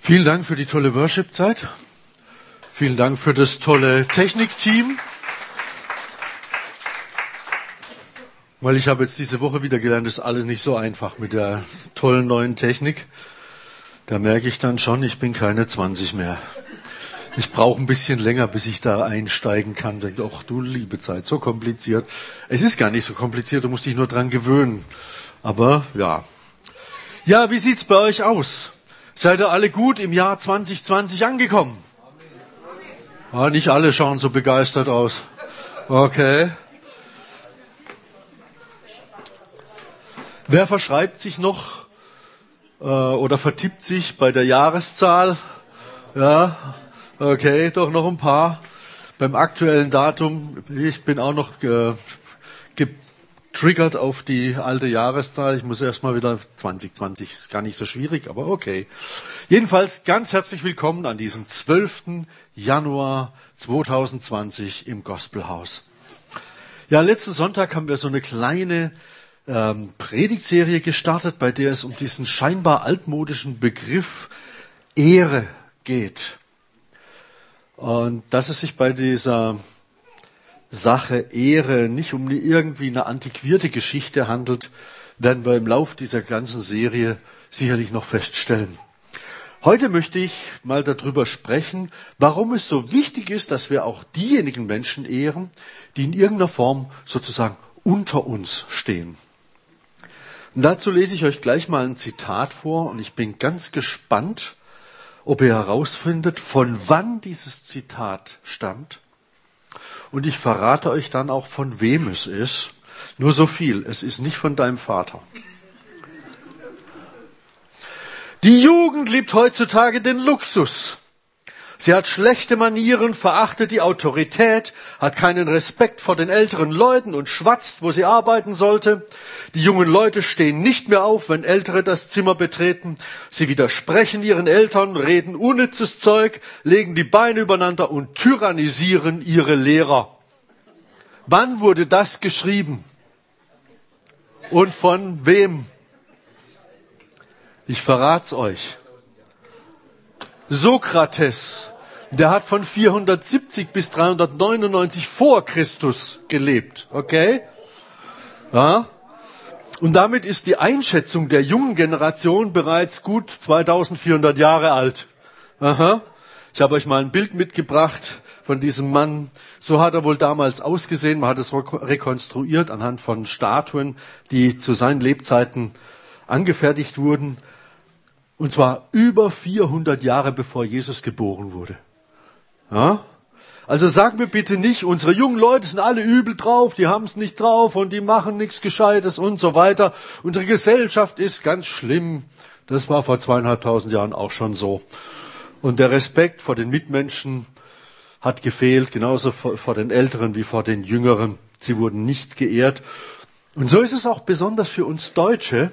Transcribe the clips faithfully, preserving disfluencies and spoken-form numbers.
Vielen Dank für die tolle Worship-Zeit. Vielen Dank für das tolle Technikteam. Weil ich habe jetzt diese Woche wieder gelernt, das ist alles nicht so einfach mit der tollen neuen Technik. Da merke ich dann schon, ich bin keine zwanzig mehr. Ich brauche ein bisschen länger, bis ich da einsteigen kann. Denke, ach du liebe Zeit, so kompliziert. Es ist gar nicht so kompliziert, du musst dich nur dran gewöhnen. Aber ja. Ja, wie sieht's bei euch aus? Seid ihr alle gut im Jahr zwanzig zwanzig angekommen? Ah, nicht alle schauen so begeistert aus. Okay. Wer verschreibt sich noch äh, oder vertippt sich bei der Jahreszahl? Ja, okay, doch noch ein paar. Beim aktuellen Datum, ich bin auch noch äh, getriggert auf die alte Jahreszahl. Ich muss erstmal wieder, zwanzig zwanzig ist gar nicht so schwierig, aber okay. Jedenfalls ganz herzlich willkommen an diesem zwölften Januar zweitausendzwanzig im Gospelhaus. Ja, letzten Sonntag haben wir so eine kleine ähm, Predigtserie gestartet, bei der es um diesen scheinbar altmodischen Begriff Ehre geht. Und dass es sich bei dieser Sache Ehre nicht um irgendwie eine antiquierte Geschichte handelt, werden wir im Lauf dieser ganzen Serie sicherlich noch feststellen. Heute möchte ich mal darüber sprechen, warum es so wichtig ist, dass wir auch diejenigen Menschen ehren, die in irgendeiner Form sozusagen unter uns stehen. Und dazu lese ich euch gleich mal ein Zitat vor und ich bin ganz gespannt, ob ihr herausfindet, von wann dieses Zitat stammt. Und ich verrate euch dann auch, von wem es ist. Nur so viel, es ist nicht von deinem Vater. Die Jugend liebt heutzutage den Luxus. Sie hat schlechte Manieren, verachtet die Autorität, hat keinen Respekt vor den älteren Leuten und schwatzt, wo sie arbeiten sollte. Die jungen Leute stehen nicht mehr auf, wenn Ältere das Zimmer betreten. Sie widersprechen ihren Eltern, reden unnützes Zeug, legen die Beine übereinander und tyrannisieren ihre Lehrer. Wann wurde das geschrieben? Und von wem? Ich verrat's euch. Sokrates, der hat von vierhundertsiebzig bis dreihundertneunundneunzig vor Christus gelebt, okay? Ja? Und damit ist die Einschätzung der jungen Generation bereits gut zweitausendvierhundert Jahre alt. Aha. Ich habe euch mal ein Bild mitgebracht von diesem Mann. So hat er wohl damals ausgesehen. Man hat es rekonstruiert anhand von Statuen, die zu seinen Lebzeiten angefertigt wurden. Und zwar über vierhundert Jahre bevor Jesus geboren wurde. Ja? Also sag mir bitte nicht, unsere jungen Leute sind alle übel drauf, die haben es nicht drauf und die machen nichts Gescheites und so weiter. Unsere Gesellschaft ist ganz schlimm. Das war vor zweieinhalbtausend Jahren auch schon so. Und der Respekt vor den Mitmenschen hat gefehlt, genauso vor, vor den Älteren wie vor den Jüngeren. Sie wurden nicht geehrt. Und so ist es auch besonders für uns Deutsche.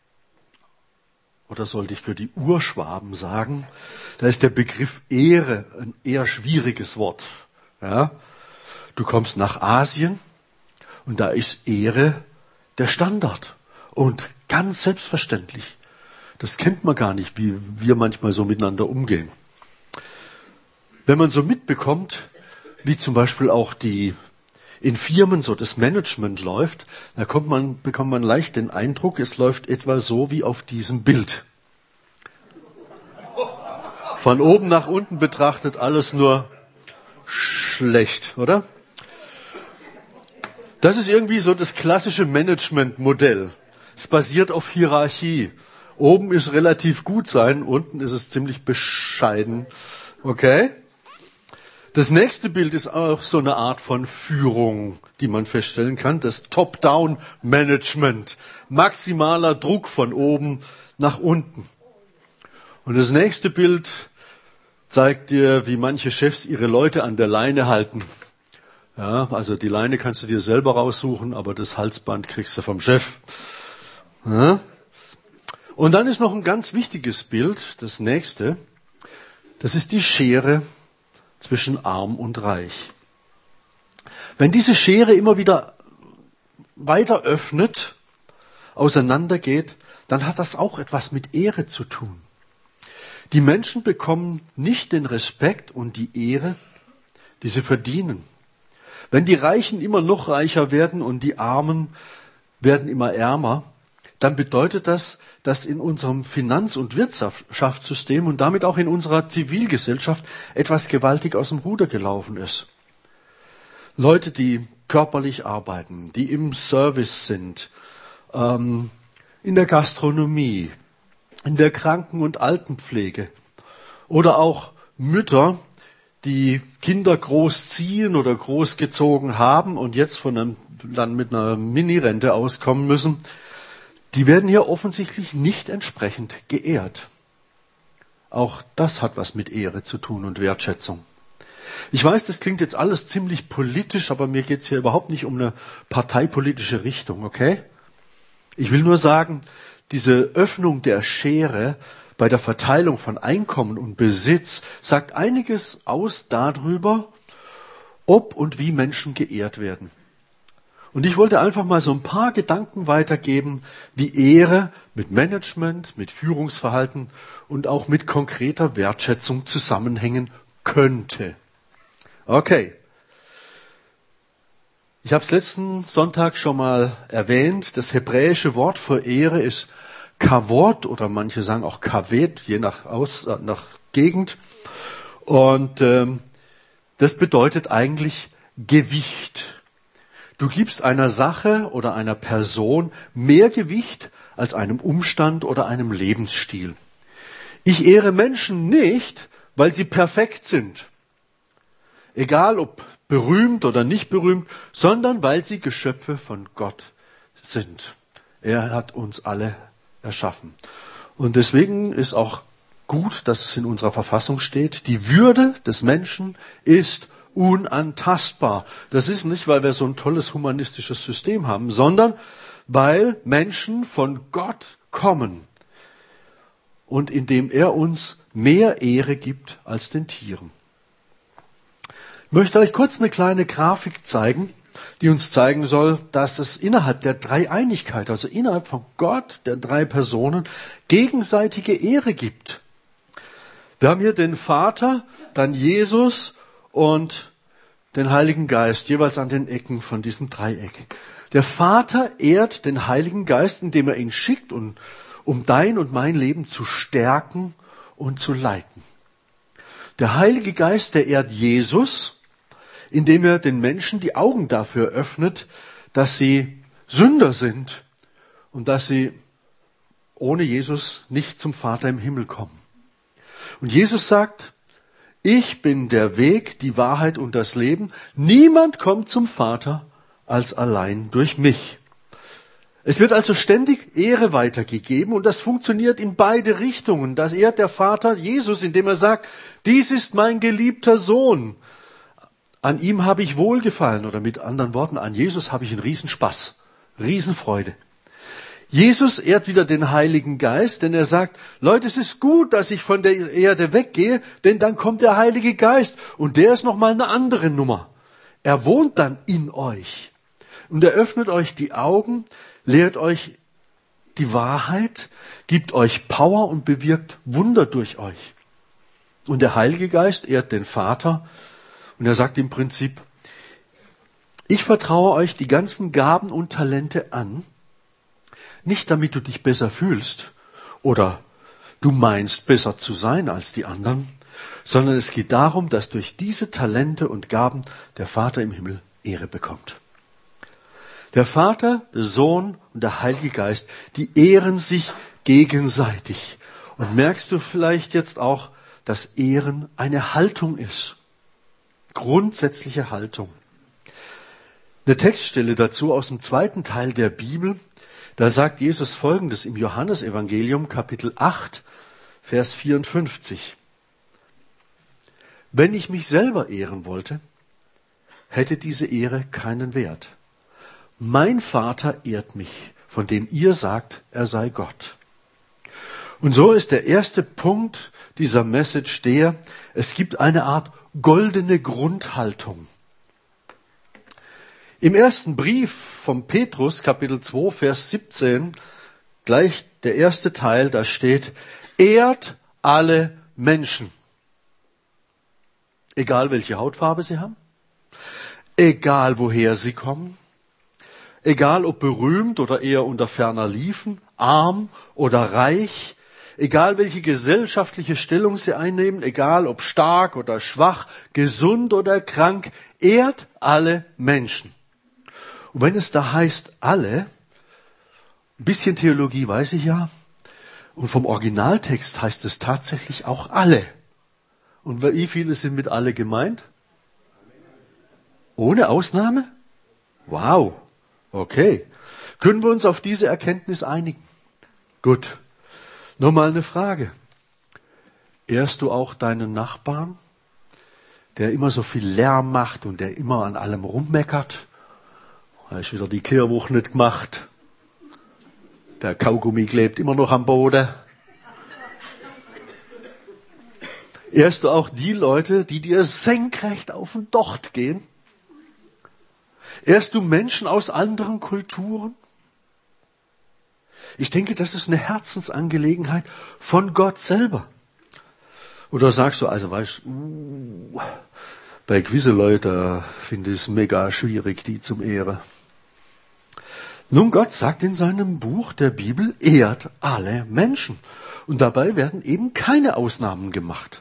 Oder sollte ich für die Urschwaben sagen, da ist der Begriff Ehre ein eher schwieriges Wort. Ja? Du kommst nach Asien und da ist Ehre der Standard und ganz selbstverständlich. Das kennt man gar nicht, wie wir manchmal so miteinander umgehen. Wenn man so mitbekommt, wie zum Beispiel auch die in Firmen so das Management läuft, da kommt man, bekommt man leicht den Eindruck, es läuft etwa so wie auf diesem Bild. Von oben nach unten betrachtet alles nur schlecht, oder? Das ist irgendwie so das klassische Management-Modell. Es basiert auf Hierarchie. Oben ist relativ gut sein, unten ist es ziemlich bescheiden. Okay? Das nächste Bild ist auch so eine Art von Führung, die man feststellen kann. Das Top-Down-Management. Maximaler Druck von oben nach unten. Und das nächste Bild zeigt dir, wie manche Chefs ihre Leute an der Leine halten. Ja, also die Leine kannst du dir selber raussuchen, aber das Halsband kriegst du vom Chef. Ja? Und dann ist noch ein ganz wichtiges Bild, das nächste. Das ist die Schere zwischen arm und reich. Wenn diese Schere immer wieder weiter öffnet, auseinandergeht, dann hat das auch etwas mit Ehre zu tun. Die Menschen bekommen nicht den Respekt und die Ehre, die sie verdienen. Wenn die Reichen immer noch reicher werden und die Armen werden immer ärmer, dann bedeutet das, dass in unserem Finanz- und Wirtschaftssystem und damit auch in unserer Zivilgesellschaft etwas gewaltig aus dem Ruder gelaufen ist. Leute, die körperlich arbeiten, die im Service sind, ähm, in der Gastronomie, in der Kranken- und Altenpflege oder auch Mütter, die Kinder großziehen oder großgezogen haben und jetzt von einem, dann mit einer Mini-Rente auskommen müssen, die werden hier offensichtlich nicht entsprechend geehrt. Auch das hat was mit Ehre zu tun und Wertschätzung. Ich weiß, das klingt jetzt alles ziemlich politisch, aber mir geht es hier überhaupt nicht um eine parteipolitische Richtung, okay? Ich will nur sagen, diese Öffnung der Schere bei der Verteilung von Einkommen und Besitz sagt einiges aus darüber, ob und wie Menschen geehrt werden. Und ich wollte einfach mal so ein paar Gedanken weitergeben, wie Ehre mit Management, mit Führungsverhalten und auch mit konkreter Wertschätzung zusammenhängen könnte. Okay. Ich habe es letzten Sonntag schon mal erwähnt. Das hebräische Wort für Ehre ist Kavod oder manche sagen auch Kaved, je nach, Aus, nach Gegend. Und ähm, das bedeutet eigentlich Gewicht. Du gibst einer Sache oder einer Person mehr Gewicht als einem Umstand oder einem Lebensstil. Ich ehre Menschen nicht, weil sie perfekt sind. Egal ob berühmt oder nicht berühmt, sondern weil sie Geschöpfe von Gott sind. Er hat uns alle erschaffen. Und deswegen ist auch gut, dass es in unserer Verfassung steht, die Würde des Menschen ist unantastbar. Das ist nicht, weil wir so ein tolles humanistisches System haben, sondern weil Menschen von Gott kommen und indem er uns mehr Ehre gibt als den Tieren. Ich möchte euch kurz eine kleine Grafik zeigen, die uns zeigen soll, dass es innerhalb der Dreieinigkeit, also innerhalb von Gott, der drei Personen, gegenseitige Ehre gibt. Wir haben hier den Vater, dann Jesus und den Heiligen Geist, jeweils an den Ecken von diesem Dreieck. Der Vater ehrt den Heiligen Geist, indem er ihn schickt, und, um dein und mein Leben zu stärken und zu leiten. Der Heilige Geist, der ehrt Jesus, indem er den Menschen die Augen dafür öffnet, dass sie Sünder sind und dass sie ohne Jesus nicht zum Vater im Himmel kommen. Und Jesus sagt, ich bin der Weg, die Wahrheit und das Leben. Niemand kommt zum Vater als allein durch mich. Es wird also ständig Ehre weitergegeben und das funktioniert in beide Richtungen. Das ehrt der Vater Jesus, indem er sagt, dies ist mein geliebter Sohn. An ihm habe ich Wohlgefallen, oder mit anderen Worten, an Jesus habe ich einen Riesenspaß, Riesenfreude. Jesus ehrt wieder den Heiligen Geist, denn er sagt, Leute, es ist gut, dass ich von der Erde weggehe, denn dann kommt der Heilige Geist und der ist nochmal eine andere Nummer. Er wohnt dann in euch und er öffnet euch die Augen, lehrt euch die Wahrheit, gibt euch Power und bewirkt Wunder durch euch. Und der Heilige Geist ehrt den Vater und er sagt im Prinzip, ich vertraue euch die ganzen Gaben und Talente an, nicht damit du dich besser fühlst oder du meinst, besser zu sein als die anderen, sondern es geht darum, dass durch diese Talente und Gaben der Vater im Himmel Ehre bekommt. Der Vater, der Sohn und der Heilige Geist, die ehren sich gegenseitig. Und merkst du vielleicht jetzt auch, dass Ehren eine Haltung ist? Grundsätzliche Haltung. Eine Textstelle dazu aus dem zweiten Teil der Bibel. Da sagt Jesus Folgendes im Johannesevangelium, Kapitel acht, Vers vierundfünfzig. Wenn ich mich selber ehren wollte, hätte diese Ehre keinen Wert. Mein Vater ehrt mich, von dem ihr sagt, er sei Gott. Und so ist der erste Punkt dieser Message der, es gibt eine Art goldene Grundhaltung. Im ersten Brief vom Petrus, Kapitel zwei, Vers siebzehn, gleich der erste Teil, da steht, ehrt alle Menschen. Egal welche Hautfarbe sie haben, egal woher sie kommen, egal ob berühmt oder eher unter ferner Liefen, arm oder reich, egal welche gesellschaftliche Stellung sie einnehmen, egal ob stark oder schwach, gesund oder krank, ehrt alle Menschen. Und wenn es da heißt alle, ein bisschen Theologie weiß ich ja, und vom Originaltext heißt es tatsächlich auch alle. Und wie viele sind mit alle gemeint? Ohne Ausnahme? Wow. Okay. Können wir uns auf diese Erkenntnis einigen? Gut. Nur mal eine Frage. Ehrst du auch deinen Nachbarn, der immer so viel Lärm macht und der immer an allem rummeckert? Hast wieder die Kehrwoche nicht gemacht. Der Kaugummi klebt immer noch am Boden. Ehrst du auch die Leute, die dir senkrecht auf den Docht gehen? Ehrst du Menschen aus anderen Kulturen? Ich denke, das ist eine Herzensangelegenheit von Gott selber. Oder sagst du, also weißt du, uh, bei gewissen Leuten finde ich es mega schwierig, die zum Ehren. Nun, Gott sagt in seinem Buch der Bibel, ehrt alle Menschen. Und dabei werden eben keine Ausnahmen gemacht.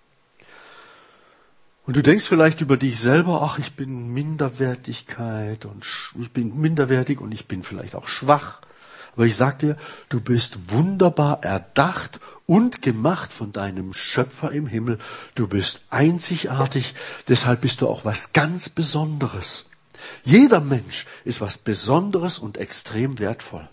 Und du denkst vielleicht über dich selber, ach, ich bin Minderwertigkeit und ich bin minderwertig und ich bin vielleicht auch schwach. Aber ich sag dir, du bist wunderbar erdacht und gemacht von deinem Schöpfer im Himmel. Du bist einzigartig, deshalb bist du auch was ganz Besonderes. Jeder Mensch ist was Besonderes und extrem wertvoll.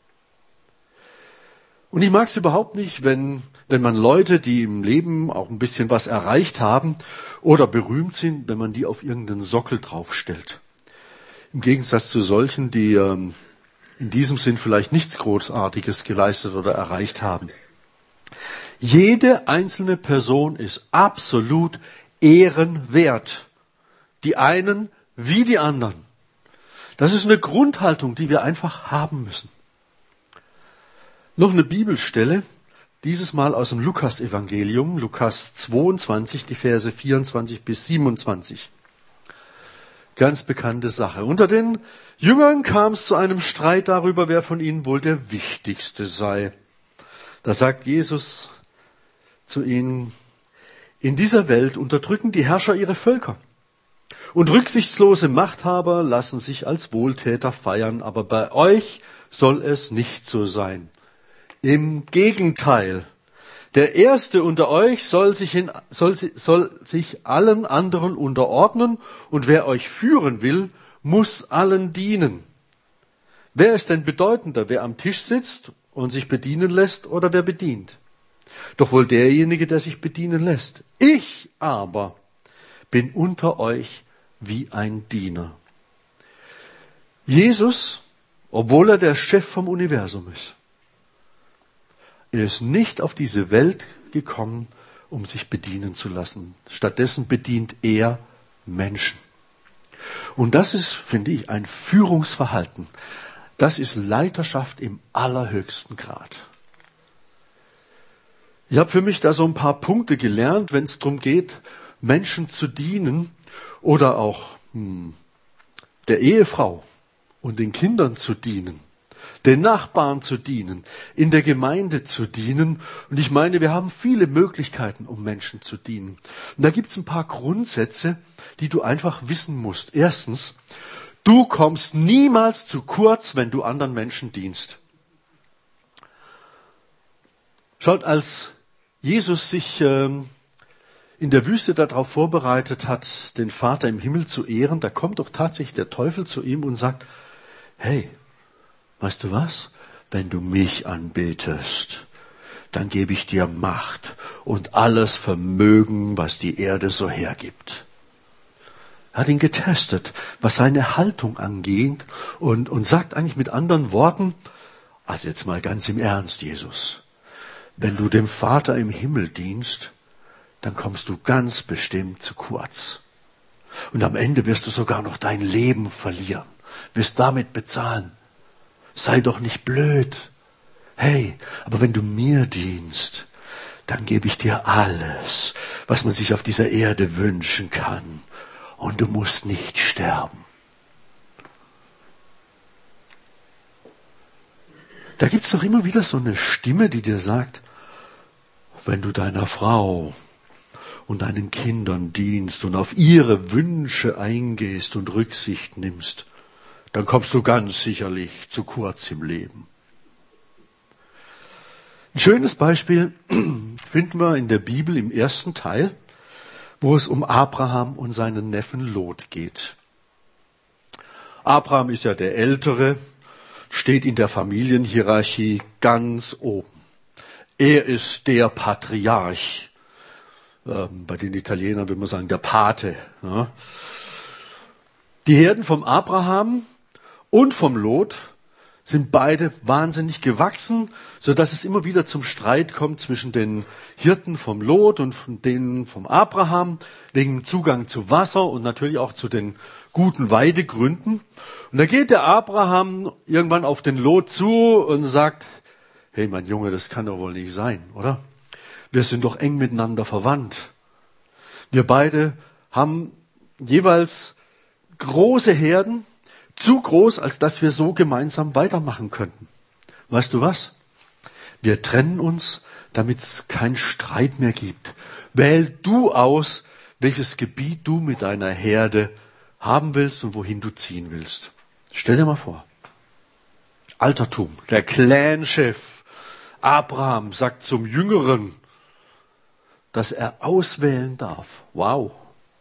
Und ich mag es überhaupt nicht, wenn, wenn man Leute, die im Leben auch ein bisschen was erreicht haben oder berühmt sind, wenn man die auf irgendeinen Sockel draufstellt. Im Gegensatz zu solchen, die ähm, in diesem Sinn vielleicht nichts Großartiges geleistet oder erreicht haben. Jede einzelne Person ist absolut ehrenwert. Die einen wie die anderen. Das ist eine Grundhaltung, die wir einfach haben müssen. Noch eine Bibelstelle, dieses Mal aus dem Lukas-Evangelium, Lukas zweiundzwanzig, die Verse vierundzwanzig bis siebenundzwanzig. Ganz bekannte Sache. Unter den Jüngern kam es zu einem Streit darüber, wer von ihnen wohl der Wichtigste sei. Da sagt Jesus zu ihnen, in dieser Welt unterdrücken die Herrscher ihre Völker. Und rücksichtslose Machthaber lassen sich als Wohltäter feiern, aber bei euch soll es nicht so sein. Im Gegenteil, der Erste unter euch soll sich, in, soll, soll sich allen anderen unterordnen und wer euch führen will, muss allen dienen. Wer ist denn bedeutender, wer am Tisch sitzt und sich bedienen lässt oder wer bedient? Doch wohl derjenige, der sich bedienen lässt. Ich aber bin unter euch wie ein Diener. Jesus, obwohl er der Chef vom Universum ist, er ist nicht auf diese Welt gekommen, um sich bedienen zu lassen. Stattdessen bedient er Menschen. Und das ist, finde ich, ein Führungsverhalten. Das ist Leiterschaft im allerhöchsten Grad. Ich habe für mich da so ein paar Punkte gelernt, wenn es darum geht, Menschen zu dienen oder auch hm, der Ehefrau und den Kindern zu dienen, den Nachbarn zu dienen, in der Gemeinde zu dienen. Und ich meine, wir haben viele Möglichkeiten, um Menschen zu dienen. Und da gibt es ein paar Grundsätze, die du einfach wissen musst. Erstens, du kommst niemals zu kurz, wenn du anderen Menschen dienst. Schaut, als Jesus sich ähm, in der Wüste darauf vorbereitet hat, den Vater im Himmel zu ehren, da kommt doch tatsächlich der Teufel zu ihm und sagt, hey, weißt du was? Wenn du mich anbetest, dann gebe ich dir Macht und alles Vermögen, was die Erde so hergibt. Er hat ihn getestet, was seine Haltung angeht und, und sagt eigentlich mit anderen Worten, also jetzt mal ganz im Ernst, Jesus, wenn du dem Vater im Himmel dienst, dann kommst du ganz bestimmt zu kurz. Und am Ende wirst du sogar noch dein Leben verlieren, wirst damit bezahlen. Sei doch nicht blöd. Hey, aber wenn du mir dienst, dann gebe ich dir alles, was man sich auf dieser Erde wünschen kann. Und du musst nicht sterben. Da gibt's doch immer wieder so eine Stimme, die dir sagt, wenn du deiner Frau und deinen Kindern dienst und auf ihre Wünsche eingehst und Rücksicht nimmst, dann kommst du ganz sicherlich zu kurz im Leben. Ein schönes Beispiel finden wir in der Bibel im ersten Teil, wo es um Abraham und seinen Neffen Lot geht. Abraham ist ja der Ältere, steht in der Familienhierarchie ganz oben. Er ist der Patriarch. Ähm, bei den Italienern würde man sagen, der Pate. Ja. Die Herden vom Abraham und vom Lot sind beide wahnsinnig gewachsen, so dass es immer wieder zum Streit kommt zwischen den Hirten vom Lot und denen vom Abraham, wegen Zugang zu Wasser und natürlich auch zu den guten Weidegründen. Und da geht der Abraham irgendwann auf den Lot zu und sagt, hey mein Junge, das kann doch wohl nicht sein, oder? Wir sind doch eng miteinander verwandt. Wir beide haben jeweils große Herden, zu groß, als dass wir so gemeinsam weitermachen könnten. Weißt du was? Wir trennen uns, damit es keinen Streit mehr gibt. Wähl du aus, welches Gebiet du mit deiner Herde haben willst und wohin du ziehen willst. Stell dir mal vor. Altertum, der Clanchef Abraham sagt zum Jüngeren, dass er auswählen darf. Wow.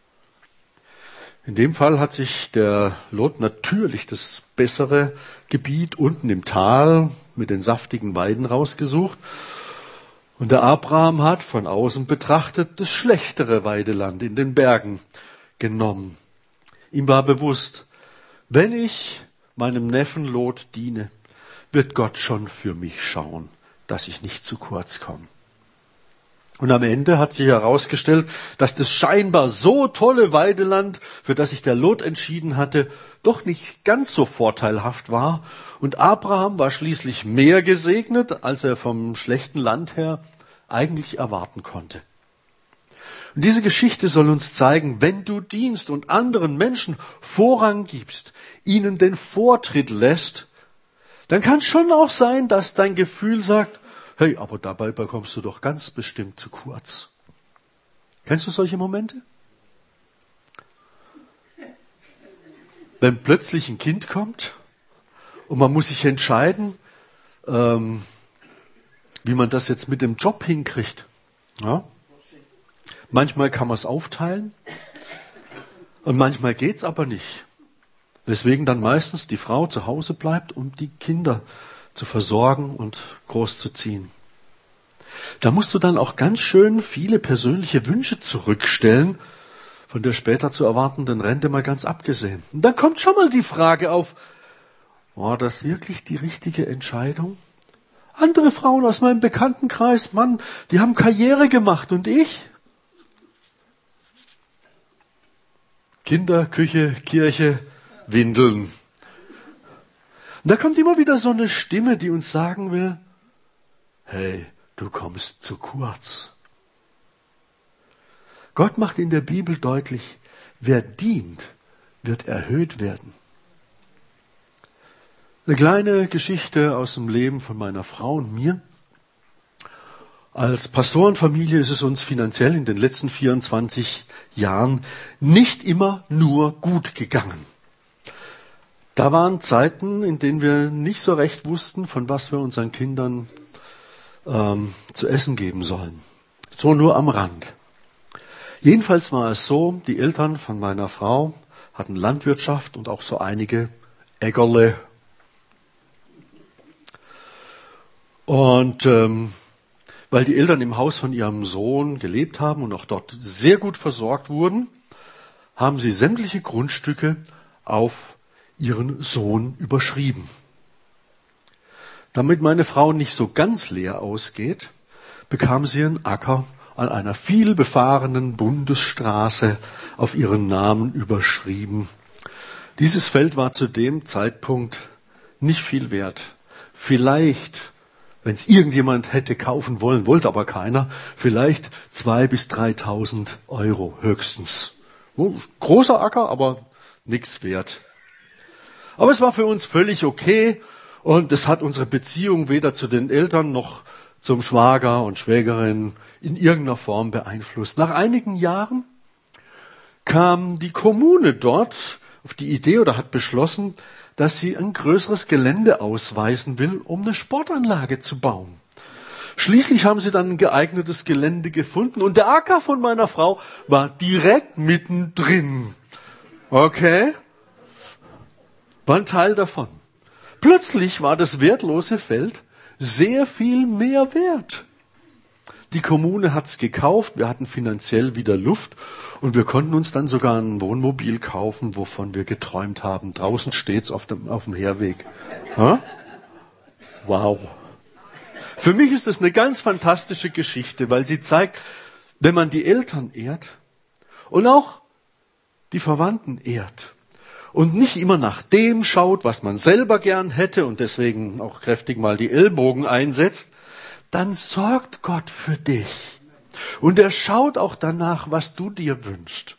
In dem Fall hat sich der Lot natürlich das bessere Gebiet unten im Tal mit den saftigen Weiden rausgesucht. Und der Abraham hat von außen betrachtet das schlechtere Weideland in den Bergen genommen. Ihm war bewusst, wenn ich meinem Neffen Lot diene, wird Gott schon für mich schauen, dass ich nicht zu kurz komme. Und am Ende hat sich herausgestellt, dass das scheinbar so tolle Weideland, für das sich der Lot entschieden hatte, doch nicht ganz so vorteilhaft war. Und Abraham war schließlich mehr gesegnet, als er vom schlechten Land her eigentlich erwarten konnte. Und diese Geschichte soll uns zeigen, wenn du dienst und anderen Menschen Vorrang gibst, ihnen den Vortritt lässt, dann kann es schon auch sein, dass dein Gefühl sagt, hey, aber dabei bekommst du doch ganz bestimmt zu kurz. Kennst du solche Momente? Wenn plötzlich ein Kind kommt und man muss sich entscheiden, ähm, wie man das jetzt mit dem Job hinkriegt. Ja? Manchmal kann man es aufteilen und manchmal geht's aber nicht. Weswegen dann meistens die Frau zu Hause bleibt, um die Kinder zu versorgen und großzuziehen. Da musst du dann auch ganz schön viele persönliche Wünsche zurückstellen, von der später zu erwartenden Rente mal ganz abgesehen. Und dann kommt schon mal die Frage auf, war das wirklich die richtige Entscheidung? Andere Frauen aus meinem Bekanntenkreis, Mann, die haben Karriere gemacht und ich? Kinder, Küche, Kirche, Windeln. Und da kommt immer wieder so eine Stimme, die uns sagen will, hey, du kommst zu kurz. Gott macht in der Bibel deutlich, wer dient, wird erhöht werden. Eine kleine Geschichte aus dem Leben von meiner Frau und mir. Als Pastorenfamilie ist es uns finanziell in den letzten vierundzwanzig Jahren nicht immer nur gut gegangen. Da waren Zeiten, in denen wir nicht so recht wussten, von was wir unseren Kindern ähm, zu essen geben sollen. So nur am Rand. Jedenfalls war es so, die Eltern von meiner Frau hatten Landwirtschaft und auch so einige Äckerle. Und ähm, weil die Eltern im Haus von ihrem Sohn gelebt haben und auch dort sehr gut versorgt wurden, haben sie sämtliche Grundstücke auf ihren Sohn überschrieben. Damit meine Frau nicht so ganz leer ausgeht, bekam sie einen Acker an einer vielbefahrenen Bundesstraße auf ihren Namen überschrieben. Dieses Feld war zu dem Zeitpunkt nicht viel wert. Vielleicht wenn es irgendjemand hätte kaufen wollen, wollte aber keiner, vielleicht zweitausend bis dreitausend Euro höchstens. Großer Acker, aber nichts wert. Aber es war für uns völlig okay und es hat unsere Beziehung weder zu den Eltern noch zum Schwager und Schwägerin in irgendeiner Form beeinflusst. Nach einigen Jahren kam die Kommune dort auf die Idee oder hat beschlossen, dass sie ein größeres Gelände ausweisen will, um eine Sportanlage zu bauen. Schließlich haben sie dann ein geeignetes Gelände gefunden und der Acker von meiner Frau war direkt mittendrin. Okay? War ein Teil davon. Plötzlich war das wertlose Feld sehr viel mehr wert. Die Kommune hat's gekauft, wir hatten finanziell wieder Luft und wir konnten uns dann sogar ein Wohnmobil kaufen, wovon wir geträumt haben. Draußen steht's auf dem, auf dem Herweg. Ha? Wow. Für mich ist das eine ganz fantastische Geschichte, weil sie zeigt, wenn man die Eltern ehrt und auch die Verwandten ehrt und nicht immer nach dem schaut, was man selber gern hätte und deswegen auch kräftig mal die Ellbogen einsetzt, dann sorgt Gott für dich. Und er schaut auch danach, was du dir wünschst.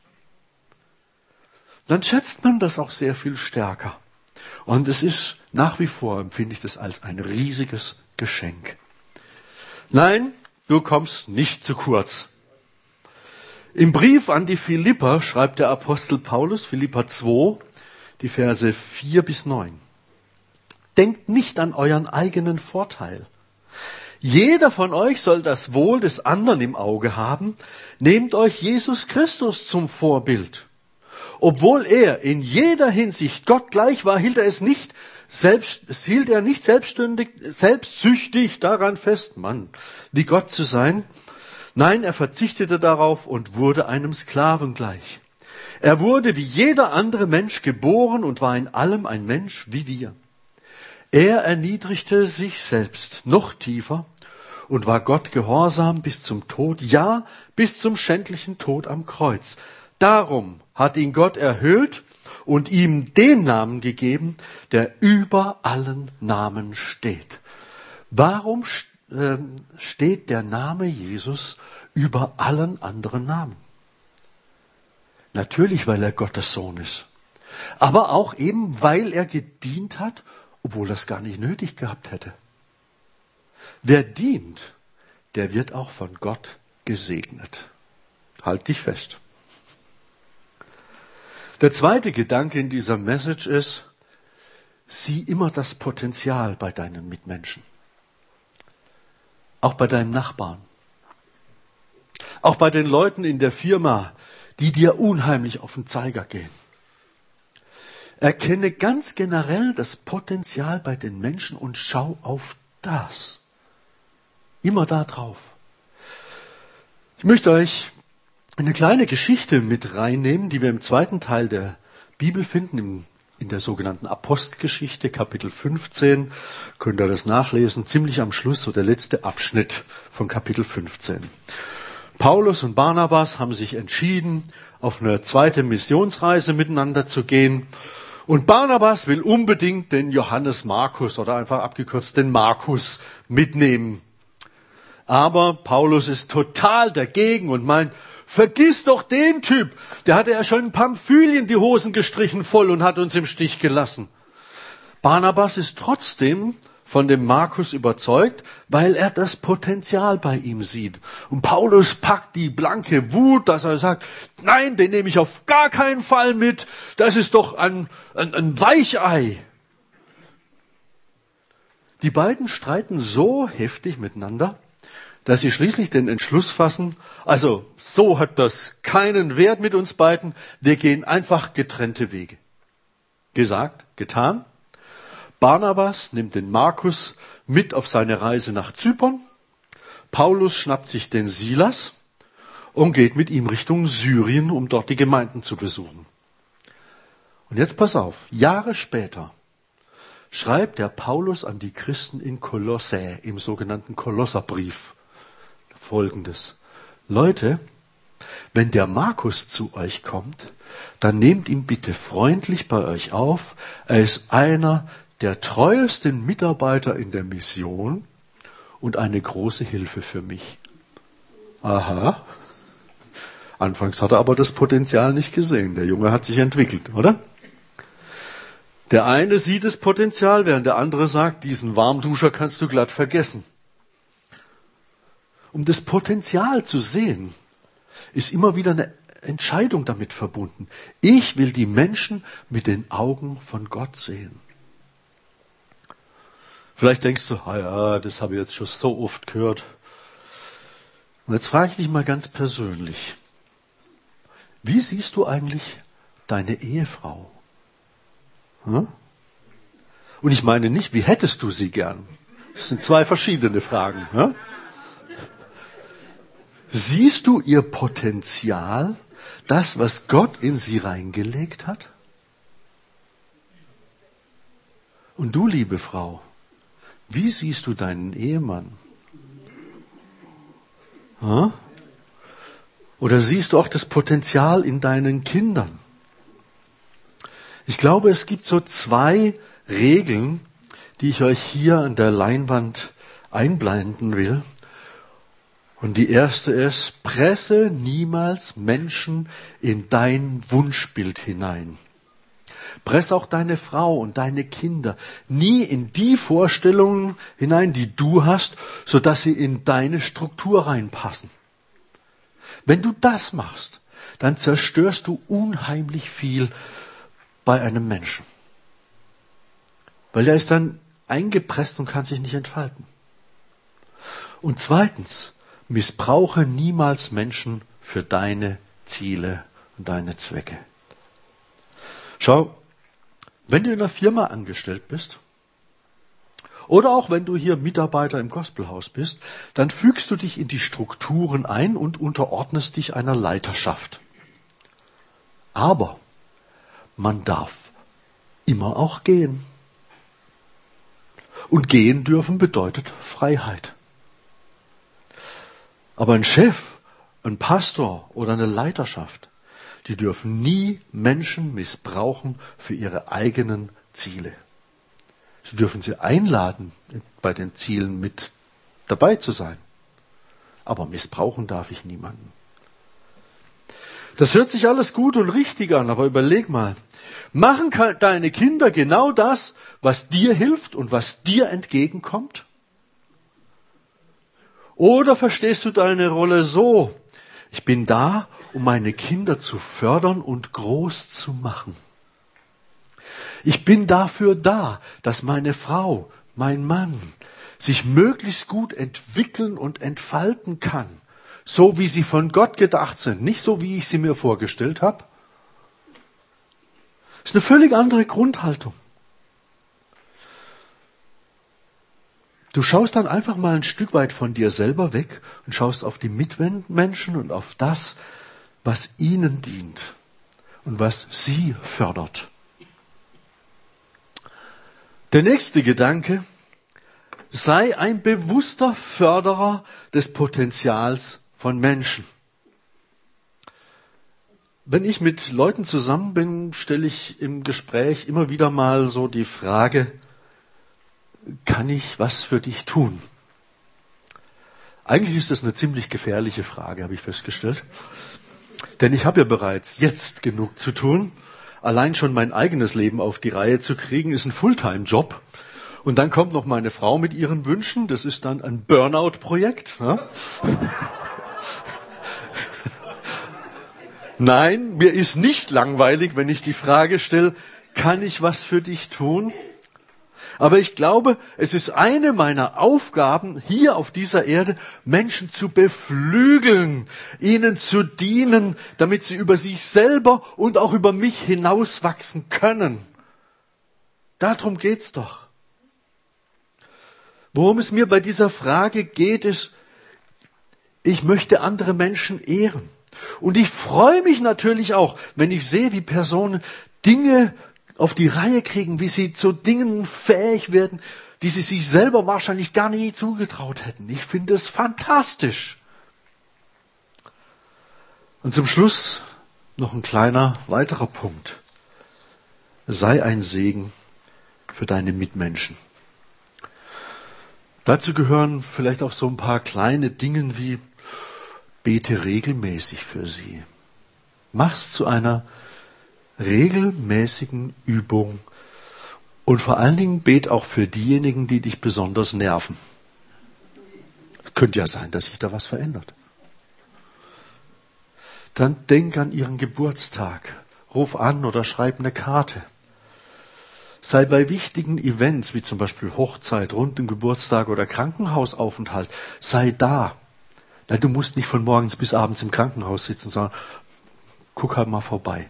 Dann schätzt man das auch sehr viel stärker. Und es ist nach wie vor, empfinde ich das als ein riesiges Geschenk. Nein, du kommst nicht zu kurz. Im Brief an die Philipper schreibt der Apostel Paulus, Philipper zwei, die Verse vier bis neun. Denkt nicht an euren eigenen Vorteil. Jeder von euch soll das Wohl des anderen im Auge haben. Nehmt euch Jesus Christus zum Vorbild. Obwohl er in jeder Hinsicht Gott gleich war, hielt er es nicht selbst, es hielt er nicht selbstständig, selbstsüchtig daran fest, Mann, wie Gott zu sein. Nein, er verzichtete darauf und wurde einem Sklaven gleich. Er wurde wie jeder andere Mensch geboren und war in allem ein Mensch wie wir. Er erniedrigte sich selbst noch tiefer und war Gott gehorsam bis zum Tod, ja, bis zum schändlichen Tod am Kreuz. Darum hat ihn Gott erhöht und ihm den Namen gegeben, der über allen Namen steht. Warum äh, steht der Name Jesus über allen anderen Namen? Natürlich, weil er Gottes Sohn ist, aber auch eben, weil er gedient hat, obwohl er es gar nicht nötig gehabt hätte. Wer dient, der wird auch von Gott gesegnet. Halt dich fest. Der zweite Gedanke in dieser Message ist, sieh immer das Potenzial bei deinen Mitmenschen. Auch bei deinem Nachbarn. Auch bei den Leuten in der Firma, die dir unheimlich auf den Zeiger gehen. Erkenne ganz generell das Potenzial bei den Menschen und schau auf das. Immer da drauf. Ich möchte euch eine kleine Geschichte mit reinnehmen, die wir im zweiten Teil der Bibel finden, im, in der sogenannten Apostelgeschichte, Kapitel fünfzehn. Könnt ihr das nachlesen, ziemlich am Schluss, so der letzte Abschnitt von Kapitel fünfzehn. Paulus und Barnabas haben sich entschieden, auf eine zweite Missionsreise miteinander zu gehen. Und Barnabas will unbedingt den Johannes Markus oder einfach abgekürzt den Markus mitnehmen. Aber Paulus ist total dagegen und meint, vergiss doch den Typ, der hatte ja schon in Pamphylien die Hosen gestrichen voll und hat uns im Stich gelassen. Barnabas ist trotzdem von dem Markus überzeugt, weil er das Potenzial bei ihm sieht. Und Paulus packt die blanke Wut, dass er sagt, nein, den nehme ich auf gar keinen Fall mit, das ist doch ein, ein, ein Weichei. Die beiden streiten so heftig miteinander, dass sie schließlich den Entschluss fassen, also so hat das keinen Wert mit uns beiden, wir gehen einfach getrennte Wege. Gesagt, getan. Barnabas nimmt den Markus mit auf seine Reise nach Zypern. Paulus schnappt sich den Silas und geht mit ihm Richtung Syrien, um dort die Gemeinden zu besuchen. Und jetzt pass auf, Jahre später schreibt der Paulus an die Christen in Kolossä, im sogenannten Kolosserbrief, Folgendes. Leute, wenn der Markus zu euch kommt, dann nehmt ihn bitte freundlich bei euch auf. Er ist einer der treuesten Mitarbeiter in der Mission und eine große Hilfe für mich. Aha. Anfangs hat er aber das Potenzial nicht gesehen. Der Junge hat sich entwickelt, oder? Der eine sieht das Potenzial, während der andere sagt, diesen Warmduscher kannst du glatt vergessen. Um das Potenzial zu sehen, ist immer wieder eine Entscheidung damit verbunden. Ich will die Menschen mit den Augen von Gott sehen. Vielleicht denkst du, ah ja, das habe ich jetzt schon so oft gehört. Und jetzt frage ich dich mal ganz persönlich. Wie siehst du eigentlich deine Ehefrau? Hm? Und ich meine nicht, wie hättest du sie gern? Das sind zwei verschiedene Fragen. Hm? Siehst du ihr Potenzial, das, was Gott in sie reingelegt hat? Und du, liebe Frau, wie siehst du deinen Ehemann? Hm? Oder siehst du auch das Potenzial in deinen Kindern? Ich glaube, es gibt so zwei Regeln, die ich euch hier an der Leinwand einblenden will. Und die erste ist, presse niemals Menschen in dein Wunschbild hinein. Presse auch deine Frau und deine Kinder nie in die Vorstellungen hinein, die du hast, sodass sie in deine Struktur reinpassen. Wenn du das machst, dann zerstörst du unheimlich viel bei einem Menschen. Weil der ist dann eingepresst und kann sich nicht entfalten. Und zweitens, missbrauche niemals Menschen für deine Ziele und deine Zwecke. Schau, wenn du in einer Firma angestellt bist, oder auch wenn du hier Mitarbeiter im Gospelhaus bist, dann fügst du dich in die Strukturen ein und unterordnest dich einer Leiterschaft. Aber man darf immer auch gehen. Und gehen dürfen bedeutet Freiheit. Aber ein Chef, ein Pastor oder eine Leiterschaft, die dürfen nie Menschen missbrauchen für ihre eigenen Ziele. Sie dürfen sie einladen, bei den Zielen mit dabei zu sein. Aber missbrauchen darf ich niemanden. Das hört sich alles gut und richtig an, aber überleg mal. Machen deine Kinder genau das, was dir hilft und was dir entgegenkommt? Oder verstehst du deine Rolle so? Ich bin da, um meine Kinder zu fördern und groß zu machen. Ich bin dafür da, dass meine Frau, mein Mann, sich möglichst gut entwickeln und entfalten kann. So wie sie von Gott gedacht sind, nicht so wie ich sie mir vorgestellt habe. Das ist eine völlig andere Grundhaltung. Du schaust dann einfach mal ein Stück weit von dir selber weg und schaust auf die Mitmenschen und auf das, was ihnen dient und was sie fördert. Der nächste Gedanke, sei ein bewusster Förderer des Potenzials von Menschen. Wenn ich mit Leuten zusammen bin, stelle ich im Gespräch immer wieder mal so die Frage, kann ich was für dich tun? Eigentlich ist das eine ziemlich gefährliche Frage, habe ich festgestellt. Denn ich habe ja bereits jetzt genug zu tun. Allein schon mein eigenes Leben auf die Reihe zu kriegen, ist ein Fulltime-Job. Und dann kommt noch meine Frau mit ihren Wünschen. Das ist dann ein Burnout-Projekt. Ja? Nein, mir ist nicht langweilig, wenn ich die Frage stelle, kann ich was für dich tun? Aber ich glaube, es ist eine meiner Aufgaben hier auf dieser Erde, Menschen zu beflügeln, ihnen zu dienen, damit sie über sich selber und auch über mich hinauswachsen können. Darum geht's doch. Worum es mir bei dieser Frage geht, ist, ich möchte andere Menschen ehren. Und ich freue mich natürlich auch, wenn ich sehe, wie Personen Dinge auf die Reihe kriegen, wie sie zu Dingen fähig werden, die sie sich selber wahrscheinlich gar nie zugetraut hätten. Ich finde es fantastisch. Und zum Schluss noch ein kleiner weiterer Punkt. Sei ein Segen für deine Mitmenschen. Dazu gehören vielleicht auch so ein paar kleine Dinge wie: Bete regelmäßig für sie. Mach's zu einer regelmäßigen Übung. Und vor allen Dingen bet auch für diejenigen, die dich besonders nerven. Könnte ja sein, dass sich da was verändert. Dann denk an ihren Geburtstag. Ruf an oder schreib eine Karte. Sei bei wichtigen Events, wie zum Beispiel Hochzeit, runden Geburtstag oder Krankenhausaufenthalt, sei da. Nein, du musst nicht von morgens bis abends im Krankenhaus sitzen, sondern guck halt mal vorbei.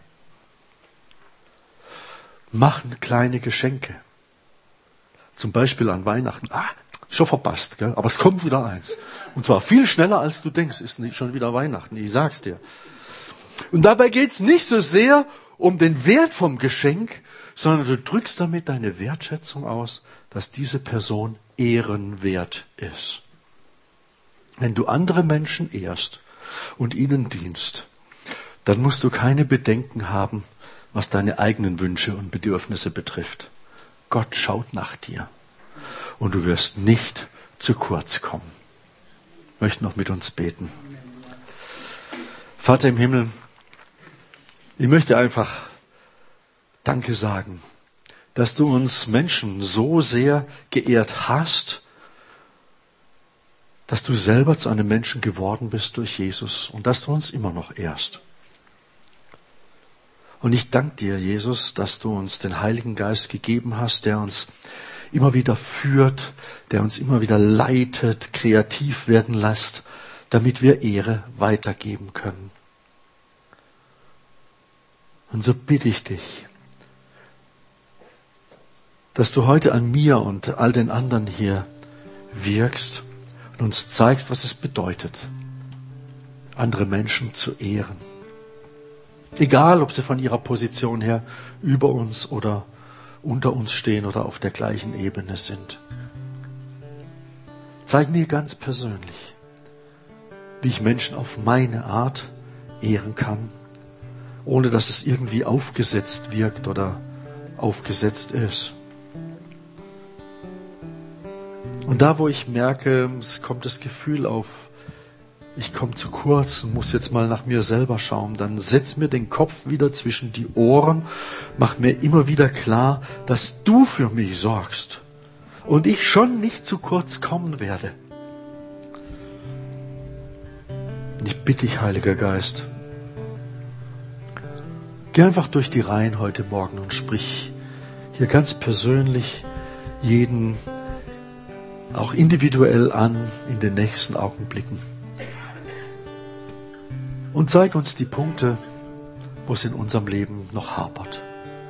Mach kleine Geschenke. Zum Beispiel an Weihnachten. Ah, schon verpasst, gell? Aber es kommt wieder eins. Und zwar viel schneller, als du denkst. Ist nicht schon wieder Weihnachten, ich sag's dir. Und dabei geht's nicht so sehr um den Wert vom Geschenk, sondern du drückst damit deine Wertschätzung aus, dass diese Person ehrenwert ist. Wenn du andere Menschen ehrst und ihnen dienst, dann musst du keine Bedenken haben, was deine eigenen Wünsche und Bedürfnisse betrifft. Gott schaut nach dir und du wirst nicht zu kurz kommen. Ich möchte noch mit uns beten. Vater im Himmel, ich möchte einfach Danke sagen, dass du uns Menschen so sehr geehrt hast, dass du selber zu einem Menschen geworden bist durch Jesus und dass du uns immer noch ehrst. Und ich danke dir, Jesus, dass du uns den Heiligen Geist gegeben hast, der uns immer wieder führt, der uns immer wieder leitet, kreativ werden lässt, damit wir Ehre weitergeben können. Und so bitte ich dich, dass du heute an mir und all den anderen hier wirkst und uns zeigst, was es bedeutet, andere Menschen zu ehren. Egal, ob sie von ihrer Position her über uns oder unter uns stehen oder auf der gleichen Ebene sind. Zeig mir ganz persönlich, wie ich Menschen auf meine Art ehren kann, ohne dass es irgendwie aufgesetzt wirkt oder aufgesetzt ist. Und da, wo ich merke, es kommt das Gefühl auf, ich komme zu kurz und muss jetzt mal nach mir selber schauen, dann setz mir den Kopf wieder zwischen die Ohren, mach mir immer wieder klar, dass du für mich sorgst und ich schon nicht zu kurz kommen werde. Und ich bitte dich, Heiliger Geist, geh einfach durch die Reihen heute Morgen und sprich hier ganz persönlich jeden auch individuell an in den nächsten Augenblicken. Und zeig uns die Punkte, wo es in unserem Leben noch hapert.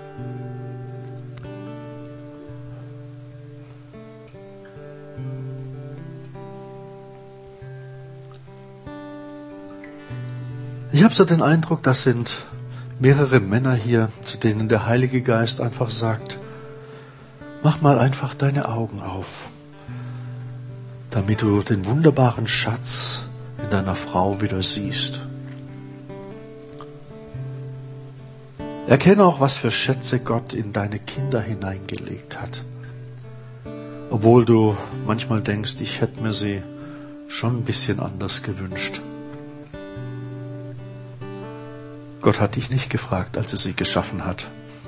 Ich habe so den Eindruck, das sind mehrere Männer hier, zu denen der Heilige Geist einfach sagt, mach mal einfach deine Augen auf, damit du den wunderbaren Schatz in deiner Frau wieder siehst. Erkenne auch, was für Schätze Gott in deine Kinder hineingelegt hat. Obwohl du manchmal denkst, ich hätte mir sie schon ein bisschen anders gewünscht. Gott hat dich nicht gefragt, als er sie geschaffen hat.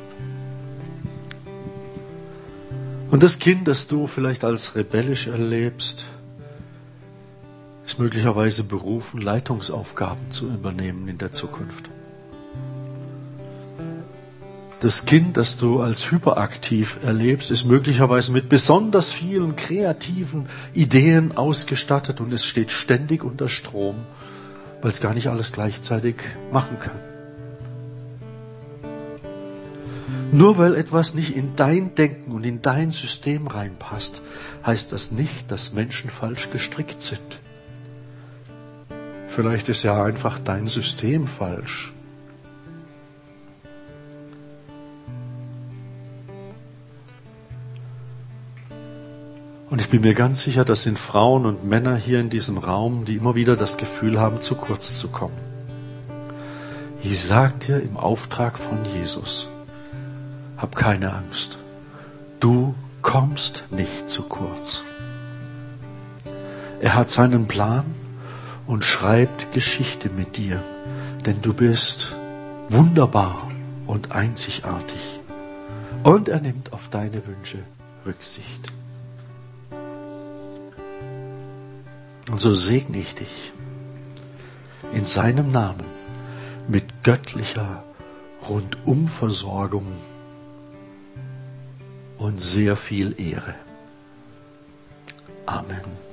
Und das Kind, das du vielleicht als rebellisch erlebst, ist möglicherweise berufen, Leitungsaufgaben zu übernehmen in der Zukunft. Das Kind, das du als hyperaktiv erlebst, ist möglicherweise mit besonders vielen kreativen Ideen ausgestattet und es steht ständig unter Strom, weil es gar nicht alles gleichzeitig machen kann. Nur weil etwas nicht in dein Denken und in dein System reinpasst, heißt das nicht, dass Menschen falsch gestrickt sind. Vielleicht ist ja einfach dein System falsch. Und ich bin mir ganz sicher, das sind Frauen und Männer hier in diesem Raum, die immer wieder das Gefühl haben, zu kurz zu kommen. Ich sag dir im Auftrag von Jesus, hab keine Angst. Du kommst nicht zu kurz. Er hat seinen Plan und schreibt Geschichte mit dir, denn du bist wunderbar und einzigartig. Und er nimmt auf deine Wünsche Rücksicht. Und so segne ich dich in seinem Namen mit göttlicher Rundumversorgung und sehr viel Ehre. Amen.